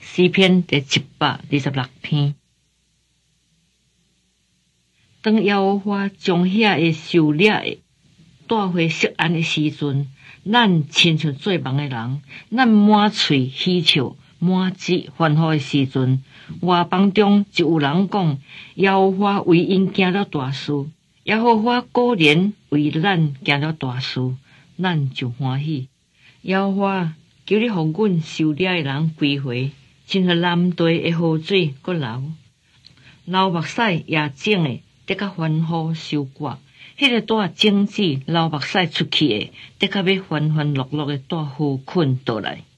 诗篇第126篇。当耶和华将遐个受掠的带回锡安的时阵，咱亲像做梦的人，咱满喙喜笑，满舌欢呼的时阵，外邦中就有人讲：耶和华为因行了大事，耶和华果然为咱行了大事，咱就欢喜。耶和华，求你互阮受掠的人归回，亲像南地的河水搁流，流目屎也种的，得较欢呼收割。迄个带种子、流目屎出去的，得较要欢欢乐乐的带好困倒来。